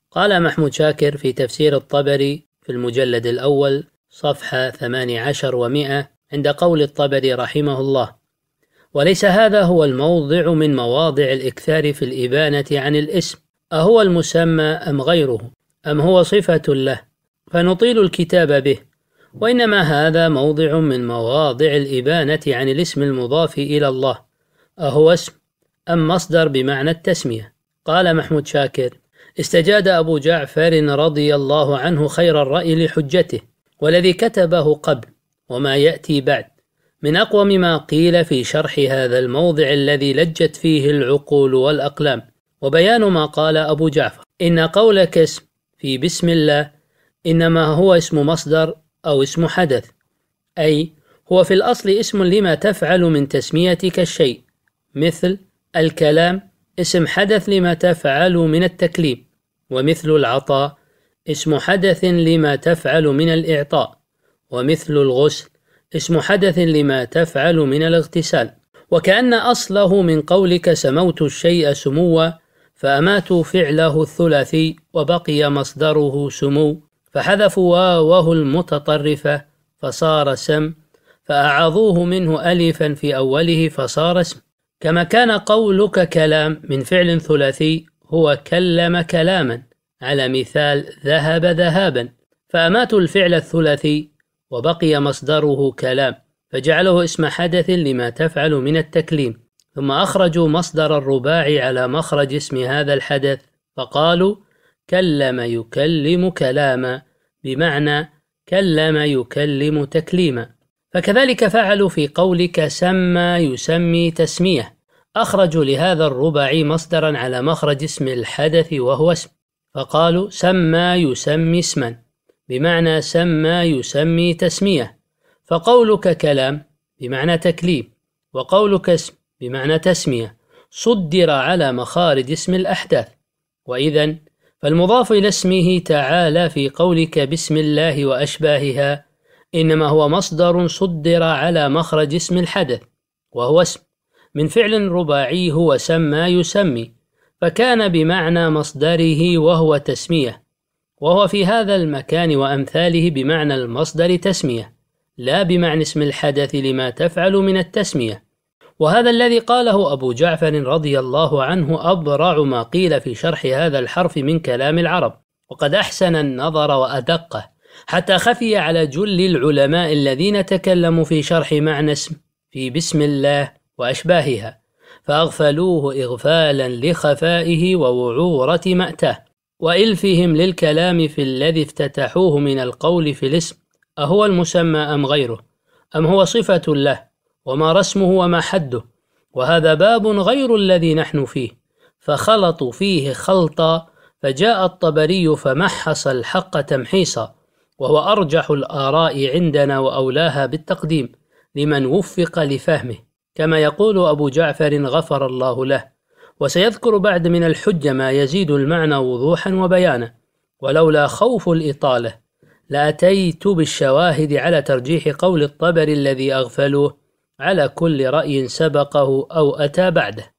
قال محمود شاكر في تفسير الطبري في المجلد الأول صفحة 18 و100 عند قول الطبري رحمه الله: وليس هذا هو الموضع من مواضع الإكثار في الإبانة عن الاسم، أهو المسمى أم غيره، أم هو صفة له، فنطيل الكتاب به، وإنما هذا موضع من مواضع الإبانة عن الاسم المضاف إلى الله، أهو اسم أم مصدر بمعنى التسمية. قال محمود شاكر: استجاد أبو جعفر رضي الله عنه خير الرأي لحجته، والذي كتبه قبل وما يأتي بعد من أقوم ما قيل في شرح هذا الموضع الذي لجت فيه العقول والأقلام، وبيان ما قال أبو جعفر: إن قولك اسم في بسم الله إنما هو اسم مصدر أو اسم حدث، أي هو في الأصل اسم لما تفعل من تسميتك الشيء، مثل الكلام اسم حدث لما تفعل من التكليم، ومثل العطاء اسم حدث لما تفعل من الإعطاء، ومثل الغسل اسم حدث لما تفعل من الاغتسال. وكأن أصله من قولك سموت الشيء سموا، فأماتوا فعله الثلاثي وبقي مصدره سمو، فحذفوا واوه المتطرفة فصار سم، فأعاضوه منه ألفا في أوله فصار اسم. كما كان قولك كلام من فعل ثلاثي هو كلم كلاما، على مثال ذهب ذهابا، فأماتوا الفعل الثلاثي وبقي مصدره كلام، فجعله اسم حدث لما تفعل من التكليم. ثم أخرجوا مصدر الرباعي على مخرج اسم هذا الحدث، فقالوا كلم يكلم كلاما، بمعنى كلم يكلم تكليما. فكذلك فعلوا في قولك سمى يسمي تسمية، أخرجوا لهذا الرباعي مصدرا على مخرج اسم الحدث وهو اسم، فقالوا سمى يسمي اسما، بمعنى سمى يسمي تسمية. فقولك كلام بمعنى تكليم، وقولك اسم بمعنى تسمية، صدر على مخارج اسم الأحداث. وإذن فالمضاف إلى اسمه تعالى في قولك بسم الله وأشباهها إنما هو مصدر صدر على مخرج اسم الحدث وهو اسم، من فعل رباعي هو سمى يسمي، فكان بمعنى مصدره وهو تسمية، وهو في هذا المكان وأمثاله بمعنى المصدر تسمية، لا بمعنى اسم الحدث لما تفعل من التسمية. وهذا الذي قاله أبو جعفر رضي الله عنه أبرع ما قيل في شرح هذا الحرف من كلام العرب، وقد أحسن النظر وأدقه، حتى خفي على جل العلماء الذين تكلموا في شرح معنى اسم في بسم الله وأشباهها، فأغفلوه إغفالا لخفائه ووعورة مأتاه، وإلفهم للكلام في الذي افتتحوه من القول في الاسم أهو المسمى أم غيره، أم هو صفة له، وما رسمه وما حده. وهذا باب غير الذي نحن فيه، فخلطوا فيه خلطا، فجاء الطبري فمحص الحق تمحيصا، وهو أرجح الآراء عندنا وأولاها بالتقديم لمن وفق لفهمه، كما يقول أبو جعفر غفر الله له. وسيذكر بعد من الحجة ما يزيد المعنى وضوحا وبيانا، ولولا خوف الإطالة لأتيت بالشواهد على ترجيح قول الطبري الذي أغفلوه على كل رأي سبقه أو أتى بعده.